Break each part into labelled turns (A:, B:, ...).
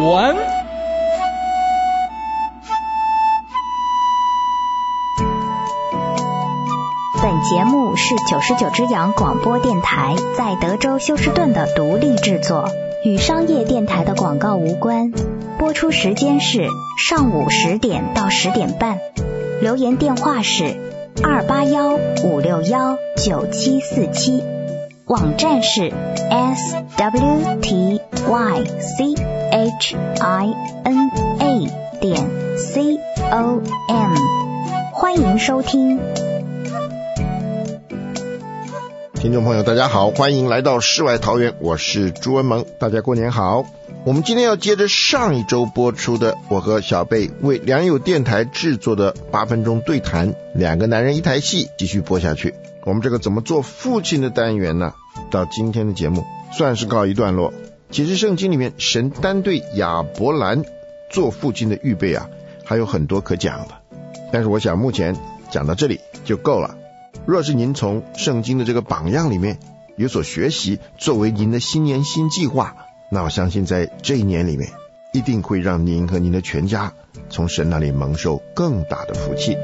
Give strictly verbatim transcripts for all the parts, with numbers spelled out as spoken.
A: 湾。
B: 本节目是九十九只羊广播电台在德州休斯顿的独立制作，与商业电台的广告无关。播出时间是上午十点到十点半。留言电话是二八幺五六幺九七四七，网站是 s w t y c h i n a 点 c o m， 欢迎收听。
C: 听众朋友大家好，欢迎来到世外桃源，我是朱文萌，大家过年好。我们今天要接着上一周播出的我和小贝为良友电台制作的八分钟对谈，两个男人一台戏继续播下去。我们这个怎么做父亲的单元呢，到今天的节目算是告一段落。其实圣经里面神单对亚伯兰做父亲的预备啊，还有很多可讲的，但是我想目前讲到这里就够了。若是您从圣经的这个榜样里面有所学习，作为您的新年新计划，那我相信在这一年里面一定会让您和您的全家从神那里蒙受更大的福气。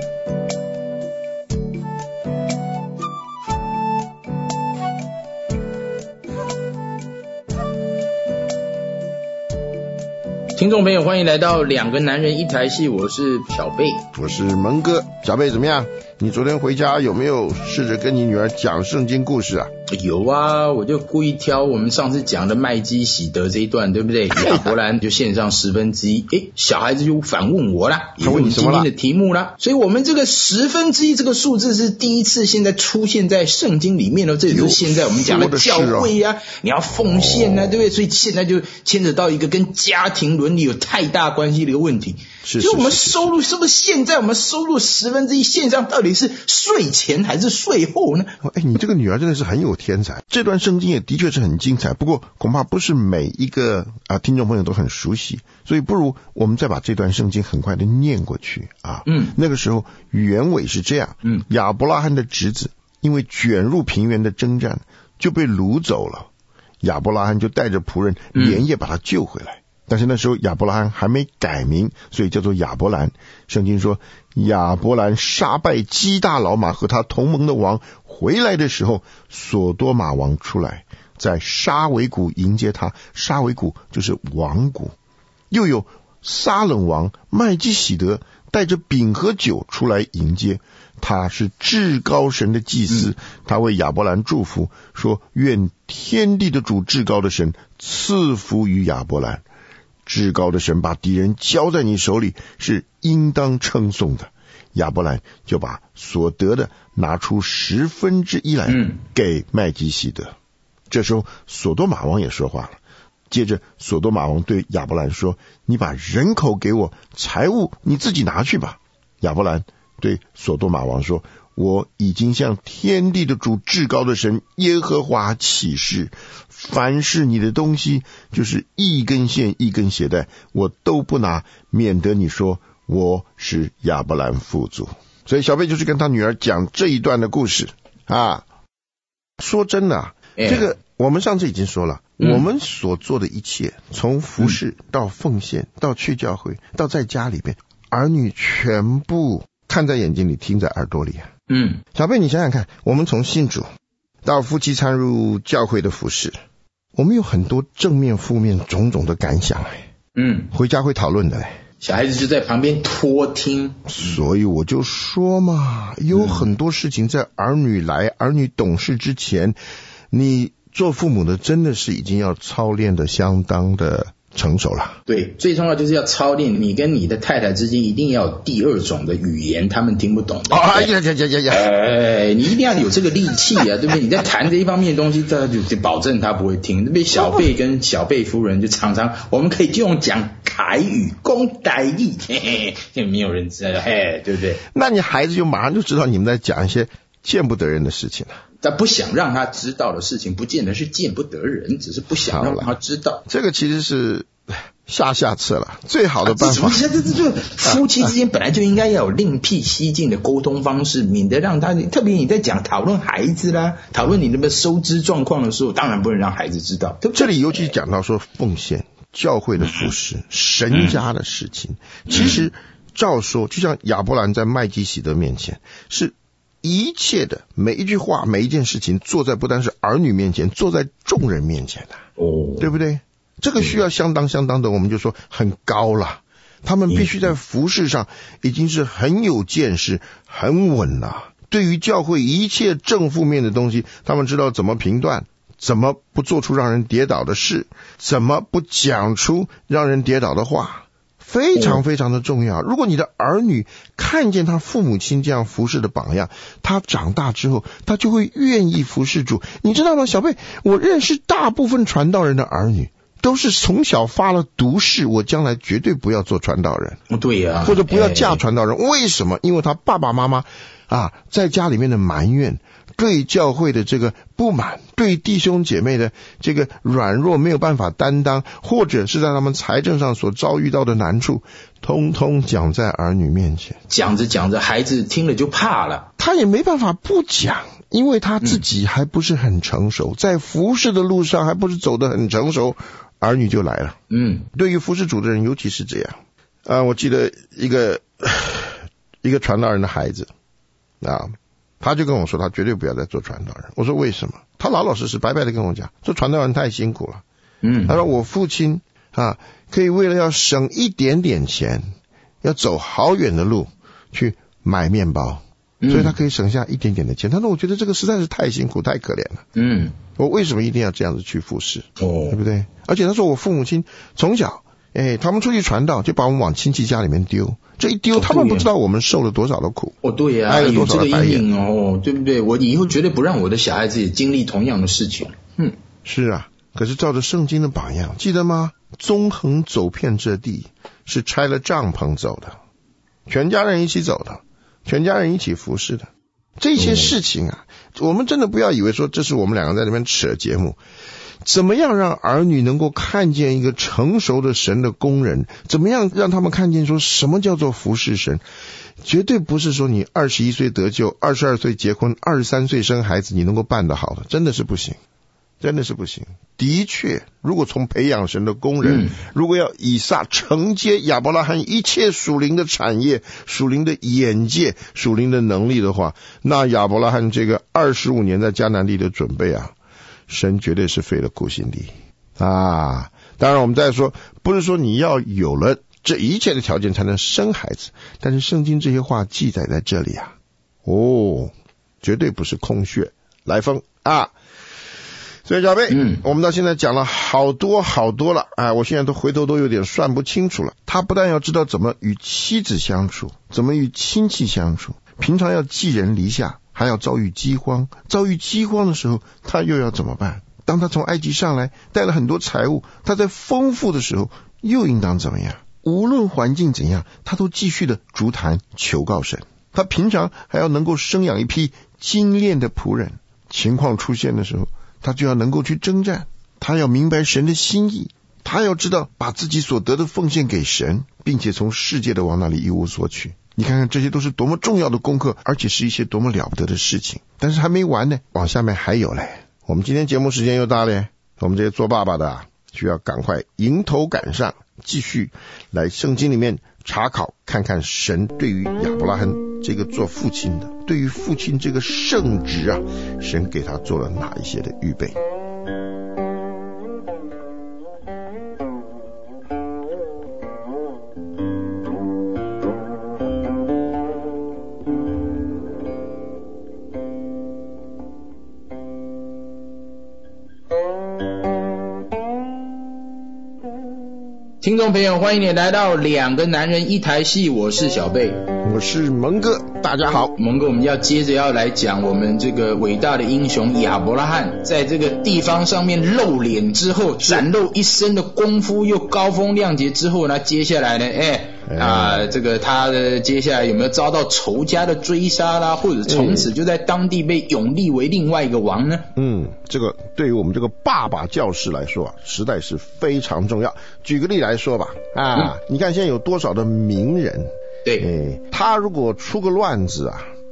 A: 听众朋友，欢迎来到两个男人一台戏，我是小贝，
C: 我是蒙哥。小贝怎么样？你昨天回家有没有试着跟你女儿讲圣经故事啊？
A: 有啊，我就故意挑我们上次讲的麦基洗德这一段，对不对？亚伯兰就献上十分之一，诶，小孩子就反问我啦，
C: 他问你什么了？
A: 今天的题目啦。所以我们这个十分之一这个数字是第一次现在出现在圣经里面哦，这也就是现在我们讲的教会啊，你要奉献啊，对不对？所以现在就牵扯到一个跟家庭伦理有太大关系的一个问题。
C: 是是是是，
A: 就我们收入是不是现在我们收入十分之一线上到底是税前还是税后呢？
C: 哎，你这个女儿真的是很有天才。这段圣经也的确是很精彩，不过恐怕不是每一个啊听众朋友都很熟悉，所以不如我们再把这段圣经很快的念过去啊。嗯，那个时候原委是这样，嗯，亚伯拉罕的侄子因为卷入平原的征战就被掳走了，亚伯拉罕就带着仆人连夜把他救回来。嗯，但是那时候亚伯拉罕还没改名，所以叫做亚伯兰。圣经说亚伯兰杀败基大老马和他同盟的王，回来的时候所多玛王出来，在沙维谷迎接他，沙维谷就是王谷。又有撒冷王麦基洗德带着饼和酒出来迎接，他是至高神的祭司，他为亚伯兰祝福，说愿天地的主至高的神赐福于亚伯兰，至高的神把敌人交在你手里，是应当称颂的。亚伯兰就把所得的拿出十分之一来给麦基洗德。嗯，这时候所多玛王也说话了，接着所多玛王对亚伯兰说，你把人口给我，财物你自己拿去吧。亚伯兰对所多玛王说，我已经向天地的主至高的神耶和华起誓，凡是你的东西，就是一根线一根鞋带，我都不拿，免得你说我是亚伯兰父祖。所以小贝就是跟他女儿讲这一段的故事啊。说真的啊，欸、这个我们上次已经说了，嗯、我们所做的一切，从服事到奉献到去教会到在家里边，儿女全部看在眼睛里，听在耳朵里啊。嗯，小贝你想想看，我们从信主到夫妻参入教会的服事，我们有很多正面负面种种的感想哎。嗯，回家会讨论的哎。
A: 小孩子就在旁边托听，
C: 所以我就说嘛，有很多事情在儿女来、儿女懂事之前，你做父母的真的是已经要操练的相当的成熟了。
A: 对，最重要就是要操练，你跟你的太太之间一定要有第二种的语言，他们听不懂的。
C: 哎呀呀呀呀呀！
A: 哎，你一定要有这个力气啊，对不对？你在谈这一方面的东西，他就保证他不会听。对不对？小贝跟小贝夫人就常常，我们可以就用讲台语、讲台语，嘿嘿，就没有人知道，嘿，对不对？
C: 那你孩子就马上就知道你们在讲一些见不得人的事情了。
A: 他不想让他知道的事情，不见得是见不得人，只是不想让他知道。
C: 这个其实是下下策了，最好的办法。
A: 这这这这夫妻之间本来就应该要有另辟蹊径的沟通方式，免得让他，特别你在讲讨论孩子啦，讨论你那个收支状况的时候，当然不能让孩子知道。
C: 这里尤其讲到说奉献， 教会的服事，神家的事情。其实照说，就像亚伯兰在麦基洗德面前，是一切的每一句话每一件事情坐在不单是儿女面前，坐在众人面前的、啊、哦，对不对？这个需要相当相当的，我们就说很高了。他们必须在服事上已经是很有见识很稳了。对于教会一切正负面的东西，他们知道怎么评断，怎么不做出让人跌倒的事，怎么不讲出让人跌倒的话，非常非常的重要。如果你的儿女看见他父母亲这样服事的榜样，他长大之后他就会愿意服事主。你知道吗，小贝，我认识大部分传道人的儿女都是从小发了毒誓，我将来绝对不要做传道人。
A: 对呀、啊，
C: 或者不要嫁传道人、哎、为什么？因为他爸爸妈妈啊在家里面的埋怨，对教会的这个不满，对弟兄姐妹的这个软弱没有办法担当，或者是在他们财政上所遭遇到的难处，通通讲在儿女面前。
A: 讲着讲着孩子听了就怕了，
C: 他也没办法不讲，因为他自己还不是很成熟、嗯、在服事的路上还不是走得很成熟，儿女就来了。嗯，对于服事主的人尤其是这样啊。我记得一个一个传道人的孩子啊，他就跟我说他绝对不要再做传道人。我说为什么？他老老实实白白的跟我讲，说传道人太辛苦了。嗯，他说我父亲啊，可以为了要省一点点钱，要走好远的路去买面包，所以他可以省下一点点的钱。他说我觉得这个实在是太辛苦太可怜了。嗯，我为什么一定要这样子去服事？哦，对不对？而且他说我父母亲从小哎，他们出去传道就把我们往亲戚家里面丢，这一丢、哦、他们不知道我们受了多少的苦。
A: 哦，对呀、啊，
C: 挨了多少的白眼
A: 哦，对不对？我以后绝对不让我的小孩子也经历同样的事情。嗯，
C: 是啊，可是照着圣经的榜样，记得吗？纵横走遍这地，是拆了帐篷走的，全家人一起走的，全家人一起服侍的。这些事情啊、嗯、我们真的不要以为说这是我们两个在那边扯节目。怎么样让儿女能够看见一个成熟的神的工人？怎么样让他们看见说什么叫做服侍神？绝对不是说你二十一岁得救，二十二岁结婚，二十三岁生孩子你能够办得好的，真的是不行，真的是不行。的确，如果从培养神的工人、嗯、如果要以撒承接亚伯拉罕一切属灵的产业、属灵的眼界、属灵的能力的话，那亚伯拉罕这个二十五年在迦南地的准备啊，神绝对是费了苦心力啊！当然我们再说，不是说你要有了这一切的条件才能生孩子，但是圣经这些话记载在这里啊，哦，绝对不是空穴来风啊！所以小贝，嗯，我们到现在讲了好多好多了啊！我现在都回头都有点算不清楚了。他不但要知道怎么与妻子相处，怎么与亲戚相处，平常要寄人篱下，还要遭遇饥荒，遭遇饥荒的时候他又要怎么办？当他从埃及上来带了很多财物，他在丰富的时候又应当怎么样？无论环境怎样，他都继续的逐坛求告神。他平常还要能够生养一批精炼的仆人，情况出现的时候他就要能够去征战，他要明白神的心意，他要知道把自己所得的奉献给神，并且从世界的王那里一无所取。你看看这些都是多么重要的功课，而且是一些多么了不得的事情。但是还没完呢，往下面还有嘞。我们今天节目时间又大嘞，我们这些做爸爸的啊，需要赶快迎头赶上，继续来圣经里面查考，看看神对于亚伯拉罕这个做父亲的，对于父亲这个圣职啊，神给他做了哪一些的预备。
A: 听众朋友，欢迎你来到两个男人一台戏，我是小贝，
C: 我是蒙哥，大家好。
A: 蒙哥，我们要接着要来讲我们这个伟大的英雄亚伯拉罕在这个地方上面露脸之后，展露一身的功夫，又高风亮节之后呢，接下来呢，哎啊，这个他的接下来有没有遭到仇家的追杀啦，或者从此就在当地被永立为另外一个王呢？嗯，
C: 这个对于我们这个爸爸教士来说啊，实在是非常重要。举个例来说吧，啊，嗯、你看现在有多少的名人，
A: 对，
C: 哎，他如果出个乱子啊，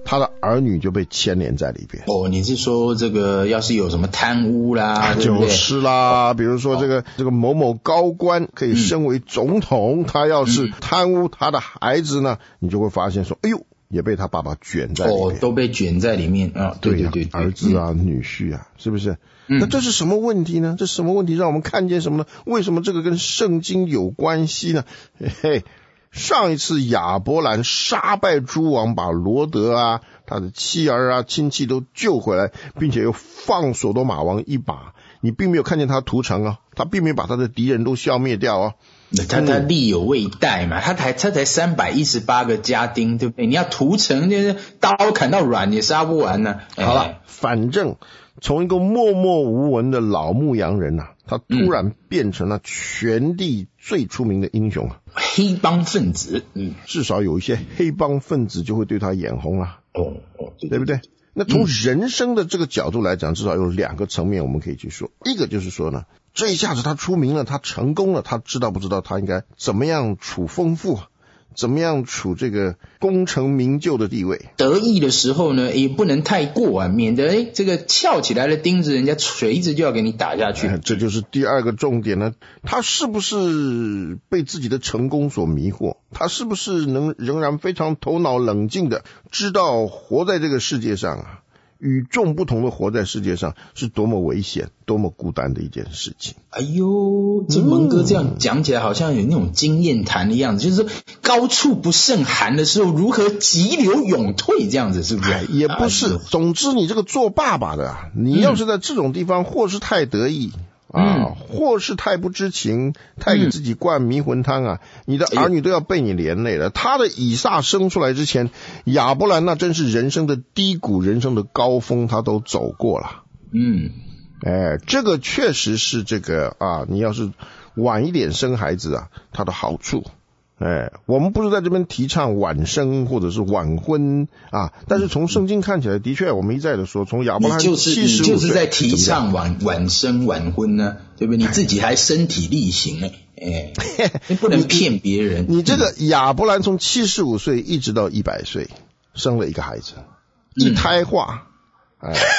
C: 他的儿女就被牵连在里边。
A: 哦，你是说这个要是有什么贪污啦，啊、对不对？
C: 就是啦，比如说这个、哦、这个某某高官可以升为总统，嗯、他要是贪污他的孩子呢，嗯、你就会发现说，哎呦，也被他爸爸卷在里面。
A: 哦，都被卷在里面啊！对对 对, 对，
C: 儿子啊，嗯、女婿啊，是不是？那这是什么问题呢？这什么问题让我们看见什么呢？为什么这个跟圣经有关系呢？嘿嘿，上一次亚伯兰杀败诸王，把罗德啊、他的妻儿啊、亲戚都救回来，并且又放所多玛王一马。你并没有看见他屠城啊，他并没有把他的敌人都消灭掉啊。
A: 他他力有未逮嘛，他才他才三百一十八个家丁，对不对？你要屠城，就是刀砍到软也杀不完呢、
C: 啊。好了，哎、反正从一个默默无闻的老牧羊人呐、啊，他突然变成了全地最出名的英雄啊！
A: 嗯、黑帮分子，
C: 嗯，至少有一些黑帮分子就会对他眼红啊。
A: 哦哦，对,
C: 对不对？那从人生的这个角度来讲，至少有两个层面我们可以去说。一个就是说呢，这一下子他出名了，他成功了，他知道不知道他应该怎么样处丰富，怎么样处这个功成名就的地位。
A: 得意的时候呢，也不能太过啊，免得诶这个翘起来的钉子，人家锤子就要给你打下去。
C: 哎、这就是第二个重点呢，他是不是被自己的成功所迷惑？他是不是能仍然非常头脑冷静的知道活在这个世界上啊，与众不同的活在世界上是多么危险多么孤单的一件事情。
A: 哎呦，这蒙哥这样讲起来好像有那种经验谈的样子、嗯、就是说高处不胜寒的时候如何急流勇退，这样子是不是？
C: 也不是、啊、总之你这个做爸爸的啊，你要是在这种地方或是太得意、嗯啊，或是太不知情，太给自己灌迷魂汤啊、嗯、你的儿女都要被你连累了、哎、他的以撒生出来之前，亚伯兰那真是人生的低谷，人生的高峰他都走过了。
A: 嗯，
C: 哎，这个确实是这个啊，你要是晚一点生孩子啊，它的好处。哎，我们不是在这边提倡晚生或者是晚婚啊，但是从圣经看起来，的确我们一再的说，从亚伯兰七十五岁，
A: 你就是你就是在提倡晚晚生晚婚呢，对不对？你自己还身体力行哎，哎，你不能骗别人。
C: 你, 你这个亚伯兰从七十五岁一直到一百岁，生了一个孩子，一胎化，嗯、哎。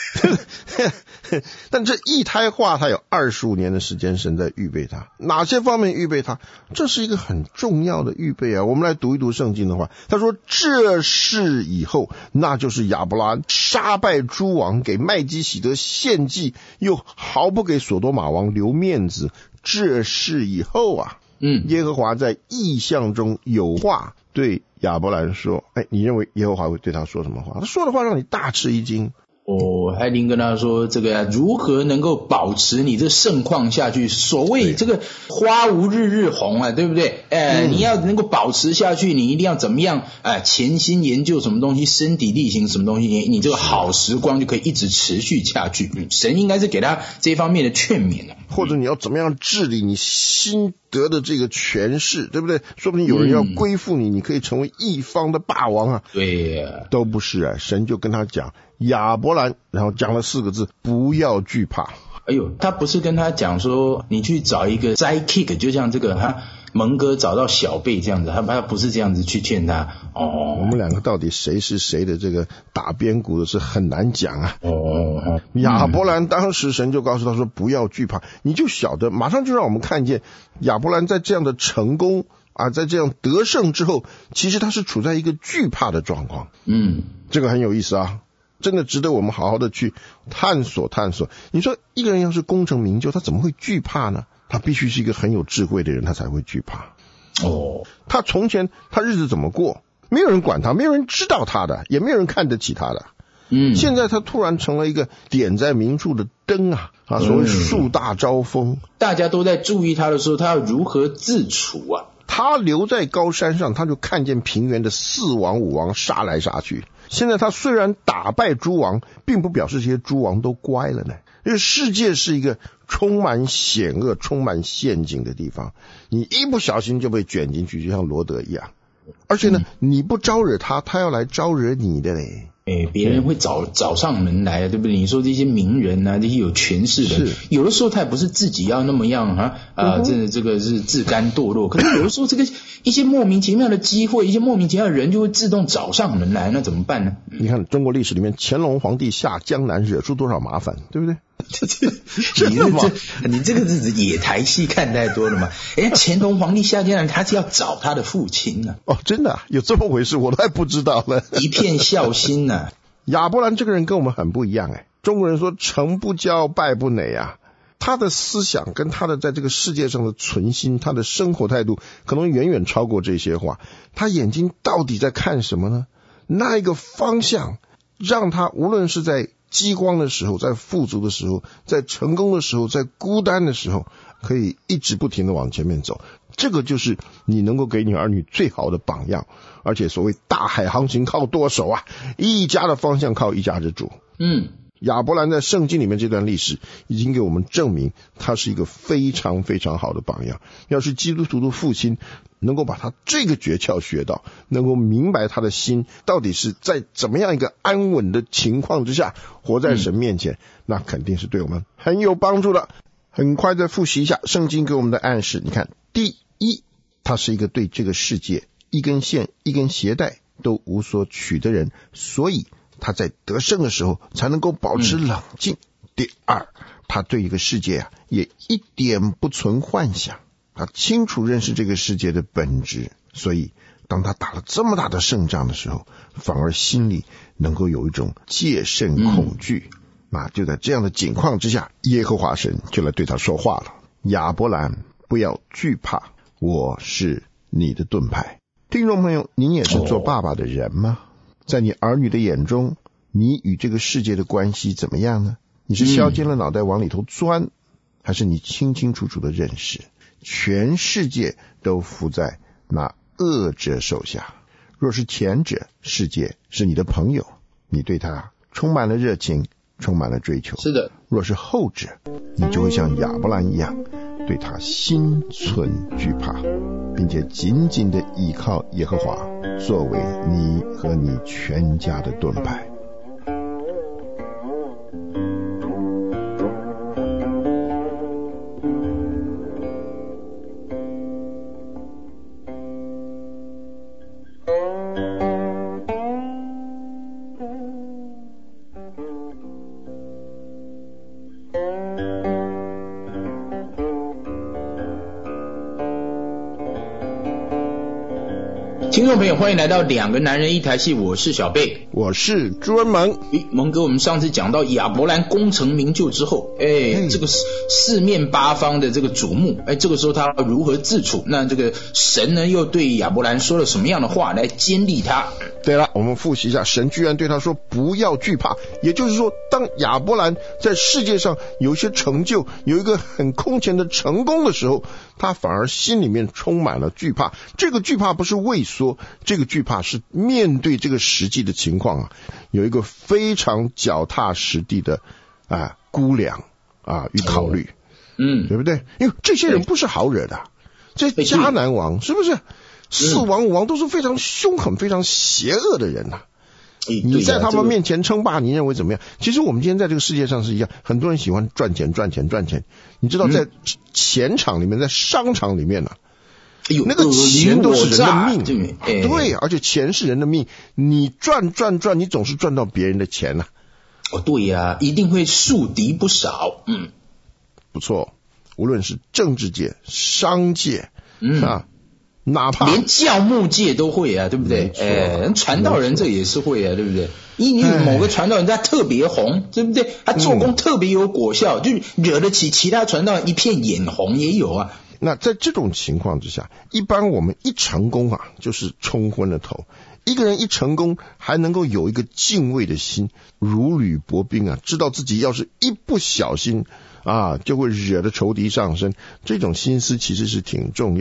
C: 但这一胎化他有二十五年的时间神在预备他，哪些方面预备他？这是一个很重要的预备啊。我们来读一读圣经的话，他说这事以后，那就是亚伯拉杀败诸王，给麦基洗德献祭，又毫不给所多玛王留面子。这事以后啊，
A: 嗯，
C: 耶和华在异象中有话对亚伯兰说，哎，你认为耶和华会对他说什么话？他说的话让你大吃一惊。
A: 哦，海林跟他说这个、啊、如何能够保持你这盛况下去，所谓这个花无日日红啊，对不对？哎、嗯，你要能够保持下去，你一定要怎么样？哎，潜心研究什么东西，身体力行什么东西，你你这个好时光就可以一直持续下去。神应该是给他这方面的劝勉的、啊，
C: 或者你要怎么样治理你心得的这个权势，对不对？说不定有人要归附你，嗯、你可以成为一方的霸王啊。
A: 对呀、啊，
C: 都不是啊，神就跟他讲。亚伯兰，然后讲了四个字，不要惧怕。
A: 哎呦，他不是跟他讲说你去找一个摘 kick， 就像这个哈蒙哥找到小贝这样子，他他不是这样子去劝他。哦，
C: 我们两个到底谁是谁的这个打边鼓的是很难讲啊。
A: 哦，
C: 亚伯兰当时神就告诉他说不要惧怕，你就晓得，马上就让我们看见亚伯兰在这样的成功啊，在这样得胜之后，其实他是处在一个惧怕的状况。
A: 嗯，
C: 这个很有意思啊。真的值得我们好好的去探索探索。你说一个人要是功成名就，他怎么会惧怕呢？他必须是一个很有智慧的人，他才会惧怕。
A: 哦，
C: 他从前他日子怎么过，没有人管他，没有人知道他的，也没有人看得起他的。
A: 嗯，
C: 现在他突然成了一个点在明处的灯啊，啊，所谓树大招风、嗯，
A: 大家都在注意他的时候，他要如何自处啊？
C: 他留在高山上，他就看见平原的四王五王杀来杀去。现在他虽然打败诸王，并不表示这些诸王都乖了呢。因为世界是一个充满险恶、充满陷阱的地方，你一不小心就被卷进去，就像罗德一样。而且呢，嗯、你不招惹他，他要来招惹你的嘞。
A: 哎，别人会找找上门来，对不对？你说这些名人啊，这些有权势的人，有的时候他也不是自己要那么样啊啊，这、呃、这个是自甘堕落。可是有的时候这个一些莫名其妙的机会，一些莫名其妙的人就会自动找上门来，那怎么办呢？
C: 你看中国历史里面，乾隆皇帝下江南惹出多少麻烦，对不对？
A: 这这你这你这个是野台戏看太多了嘛？人家乾隆皇帝下江南，他是要找他的父亲呢、
C: 啊。哦，真的、啊、有这么回事，我都还不知道了。
A: 一片孝心呢、啊。
C: 亚伯兰这个人跟我们很不一样哎，中国人说成不骄败不馁啊，他的思想跟他的在这个世界上的存心，他的生活态度可能远远超过这些话。他眼睛到底在看什么呢？那一个方向让他无论是在饥荒的时候，在富足的时候，在成功的时候，在孤单的时候，可以一直不停的往前面走。这个就是你能够给你儿女最好的榜样。而且所谓大海航行靠舵手啊，一家的方向靠一家之主。
A: 嗯，
C: 亚伯兰在圣经里面这段历史已经给我们证明他是一个非常非常好的榜样。要是基督徒的父亲能够把他这个诀窍学到，能够明白他的心到底是在怎么样一个安稳的情况之下活在神面前、嗯、那肯定是对我们很有帮助的。很快再复习一下圣经给我们的暗示。你看，第一，他是一个对这个世界一根线一根鞋带都无所取的人，所以他在得胜的时候才能够保持冷静、嗯、第二，他对一个世界啊也一点不存幻想，他清楚认识这个世界的本质，所以当他打了这么大的胜仗的时候，反而心里能够有一种戒慎恐惧、嗯、那就在这样的境况之下，耶和华神就来对他说话了。亚伯兰，不要惧怕，我是你的盾牌。听众朋友，您也是做爸爸的人吗？在你儿女的眼中，你与这个世界的关系怎么样呢？你是削尖了脑袋往里头钻、嗯、还是你清清楚楚的认识全世界都伏在那恶者手下？若是前者，世界是你的朋友，你对他充满了热情，充满了追求。
A: 是的。
C: 若是后者，你就会像亚伯兰一样，对他心存惧怕，并且紧紧地依靠耶和华，作为你和你全家的盾牌。
A: 听众朋友，欢迎来到两个男人一台戏，我是小贝，
C: 我是朱文蒙。
A: 诶，蒙哥，我们上次讲到亚伯兰功成名就之后，哎，这个四面八方的这个瞩目，哎，这个时候他如何自处？那这个神呢，又对亚伯兰说了什么样的话来坚立他？
C: 对了，我们复习一下，神居然对他说不要惧怕，也就是说，当亚伯兰在世界上有一些成就，有一个很空前的成功的时候，他反而心里面充满了惧怕。这个惧怕不是畏缩，这个惧怕是面对这个实际的情况啊，有一个非常脚踏实地的啊估量啊与考虑，
A: 嗯，
C: 对不对？因为这些人不是好惹的，这迦南王是不是？四王五王都是非常凶狠、非常邪恶的人呐、啊。你在他们面前称霸，你认为怎么样？其实我们今天在这个世界上是一样，很多人喜欢赚钱、赚钱、赚钱。你知道，在钱场里面，在商场里面呢、啊，那个钱都是人的命，对，对，而且钱是人的命。你赚赚赚，你总是赚到别人的钱呐、
A: 啊。哦，对呀、啊，一定会树敌不少。嗯，
C: 不错，无论是政治界、商界，嗯啊。哪怕
A: 连教牧界都会啊，对不对？哎，传道人这也是会啊，对不对？因为某个传道人他特别红，对不对？他做工特别有果效，嗯、就惹得起其他传道人一片眼红也有啊。
C: 那在这种情况之下，一般我们一成功啊，就是冲昏了头。一个人一成功，还能够有一个敬畏的心，如履薄冰啊，知道自己要是一不小心啊，就会惹得仇敌上身。这种心思其实是挺重要的。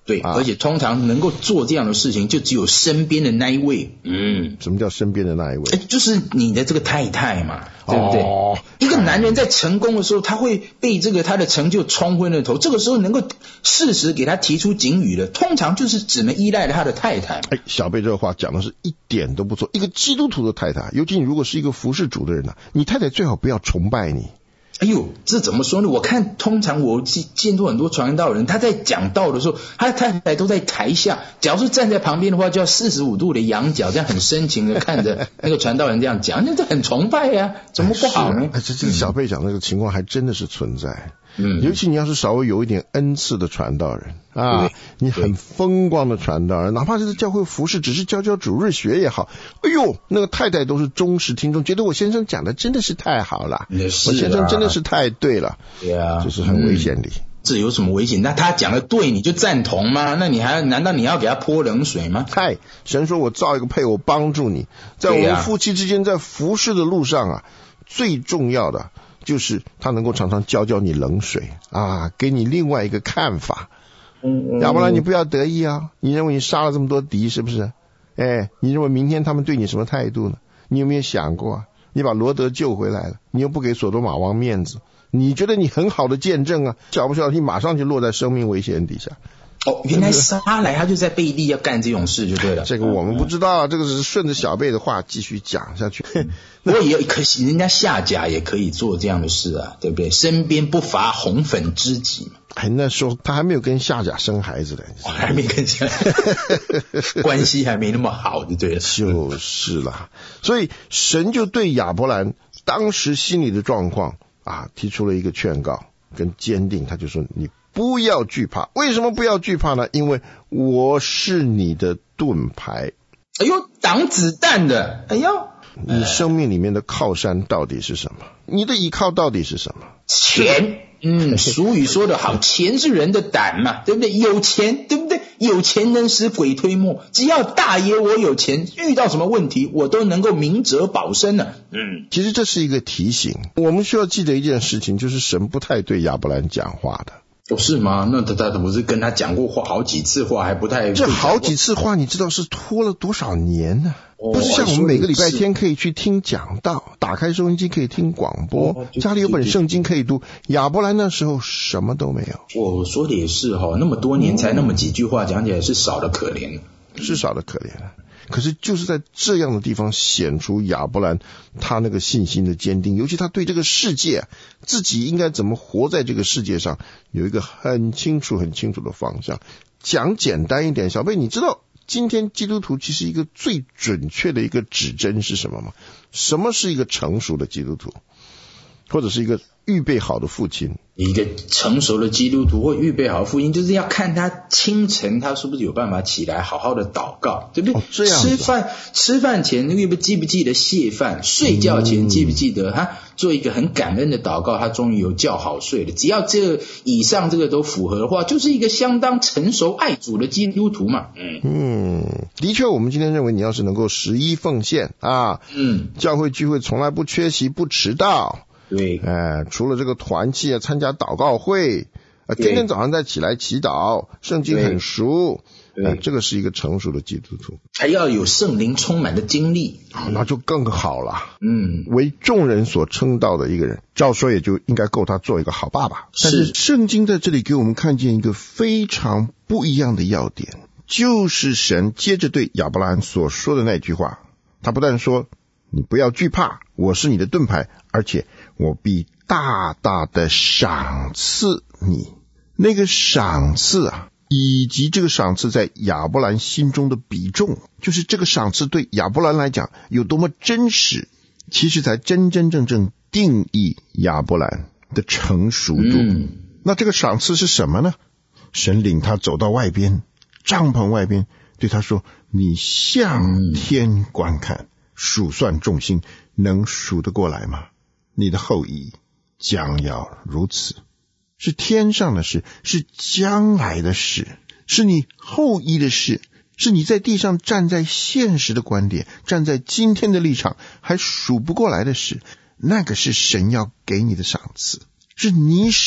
A: 对，啊、而且通常能够做这样的事情，就只有身边的那一位。嗯，
C: 什么叫身边的那一位？
A: 就是你的这个太太嘛，对不对？哦，一个男人在成功的时候，他会被这个他的成就冲昏了头，这个时候能够适时给他提出警语的，通常就是只能依赖他的太太。
C: 哎，小贝这个话讲的是一点都不错。一个基督徒的太太，尤其你如果是一个服侍主的人呢、啊，你太太最好不要崇拜你。
A: 哎呦，这怎么说呢？我看通常我见过很多传道人，他在讲道的时候，他的太太都在台下，假如是站在旁边的话，就要四十五度的仰角，这样很深情的看着那个传道人这样讲，那这很崇拜呀、啊，怎么不好呢？
C: 哎，这这个小贝讲那个情况还真的是存在。嗯，尤其你要是稍微有一点恩赐的传道人啊，你很风光的传道人，哪怕是在教会服侍，只是教教主日学也好，哎呦，那个太太都是忠实听众，觉得我先生讲的真的是太好了，我先生真的是太对了，对啊，这是很危险的。嗯，
A: 这有什么危险？那他讲的对，你就赞同吗？那你还难道你要给他泼冷水吗？
C: 嗨，神说我造一个配偶帮助你，在我们夫妻之间，在服侍的路上啊，最重要的就是他能够常常浇浇你冷水啊，给你另外一个看法。嗯，要不然你不要得意啊！你认为你杀了这么多敌，是不是？哎，你认为明天他们对你什么态度呢？你有没有想过啊？你把罗德救回来了，你又不给索多玛王面子，你觉得你很好的见证啊？晓不晓得你马上就落在生命危险底下？
A: 哦，原来撒来他就在背地要干这种事就对了。
C: 这个我们不知道，这个是顺着小贝的话继续讲下去。
A: 不过也可惜，人家夏甲也可以做这样的事啊，对不对？身边不乏红粉知己嘛。
C: 哎，那时候他还没有跟夏甲生孩子的，
A: 哦、还没跟夏关系还没那么好，就对了。
C: 就是啦，所以神就对亚伯兰当时心里的状况啊，提出了一个劝告跟坚定，他就说你不要惧怕。为什么不要惧怕呢？因为我是你的盾牌。
A: 哎呦，挡子弹的。哎呦，
C: 你生命里面的靠山到底是什么？你的依靠到底是什么？
A: 钱。嗯，俗语说得好，钱是人的胆嘛，对不对？有钱，对不对？有钱能使鬼推磨，只要大爷我有钱，遇到什么问题我都能够明哲保身呢、啊。
C: 嗯，其实这是一个提醒，我们需要记得一件事情，就是神不太对亚伯兰讲话的。
A: 哦，是吗？那他他不是跟他讲过话好几次话，还不太
C: 这好几次话，你知道是拖了多少年呢、啊？哦、不是像我们每个礼拜天可以去听讲道，打开收音机可以听广播，哦、家里有本圣经可以读。亚伯兰那时候什么都没有。
A: 我说的也是哈、哦，那么多年才那么几句话，讲起来是少的可怜，
C: 是少的可怜。可是就是在这样的地方显出亚伯兰他那个信心的坚定，尤其他对这个世界自己应该怎么活在这个世界上有一个很清楚很清楚的方向。讲简单一点，小贝，你知道今天基督徒其实一个最准确的一个指针是什么吗？什么是一个成熟的基督徒，或者是一个预备好的父亲？
A: 一个成熟的基督徒或预备好的父亲，就是要看他清晨他是不是有办法起来好好的祷告，对不对？
C: 哦、这样
A: 吃饭吃饭前那个记不记得谢饭？睡觉前记不记得他、嗯、做一个很感恩的祷告？他终于有觉好睡了。只要这个以上这个都符合的话，就是一个相当成熟爱主的基督徒嘛。嗯
C: 嗯，的确，我们今天认为你要是能够十一奉献啊，嗯，教会聚会从来不缺席不迟到。对，哎，除了这个团契啊，参加祷告会，啊，天天早上再起来祈祷，圣经很熟，哎，这个是一个成熟的基督徒，
A: 还要有圣灵充满的经历，
C: 啊，那就更好了。嗯，为众人所称道的一个人，照说也就应该够他做一个好爸爸。但是圣经在这里给我们看见一个非常不一样的要点，就是神接着对亚伯兰所说的那句话，他不但说你不要惧怕，我是你的盾牌，而且我必大大的赏赐你。那个赏赐啊，以及这个赏赐在亚伯兰心中的比重，就是这个赏赐对亚伯兰来讲有多么真实，其实才真真正正定义亚伯兰的成熟度。嗯、那这个赏赐是什么呢？神领他走到外边，帐篷外边，对他说，你向天观看，数算众星，能数得过来吗？你的后裔将要如此。是天上的事，是将来的事，是你后裔的事，是你在地上站在现实的观点，站在今天的立场还数不过来的事。那个是神要给你的赏赐，是你使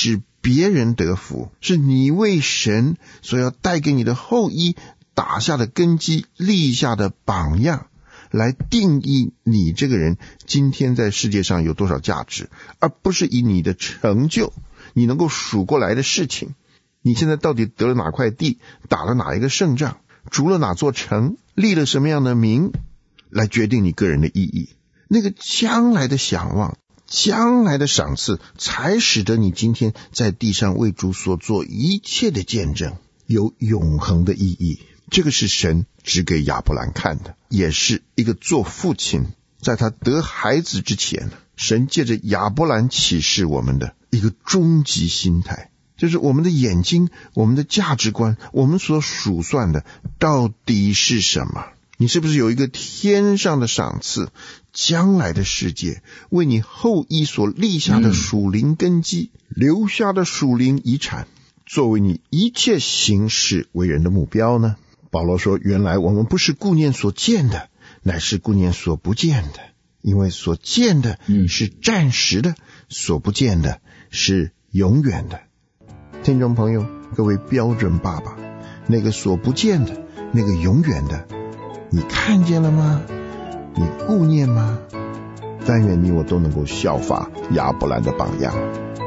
C: 别人得福，是你为神所要带给你的后裔打下的根基，立下的榜样，来定义你这个人今天在世界上有多少价值，而不是以你的成就，你能够数过来的事情，你现在到底得了哪块地，打了哪一个胜仗，筑了哪座城，立了什么样的名，来决定你个人的意义。那个将来的想望，将来的赏赐，才使得你今天在地上为主所做一切的见证有永恒的意义。这个是神指给亚伯兰看的，也是一个做父亲在他得孩子之前，神借着亚伯兰启示我们的一个终极心态，就是我们的眼睛，我们的价值观，我们所数算的到底是什么。你是不是有一个天上的赏赐，将来的世界为你后裔所立下的属灵根基、嗯、留下的属灵遗产，作为你一切行事为人的目标呢？保罗说，原来我们不是顾念所见的，乃是顾念所不见的，因为所见的是暂时的、嗯、所不见的是永远的。听众朋友，各位标准爸爸，那个所不见的，那个永远的，你看见了吗？你顾念吗？但愿你我都能够效法亚伯兰的榜样。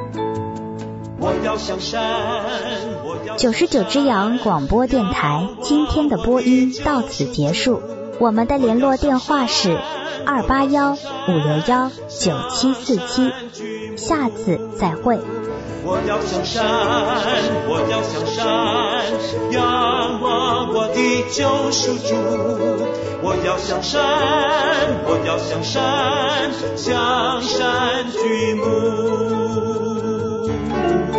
B: 九十九只羊广播电台今天的播音到此结束，我们的联络电话是二八一五六一九七四七，下次再会。
D: 我要向山，我要向山，仰望我的救赎主。我要向山，我要向山，向山举目。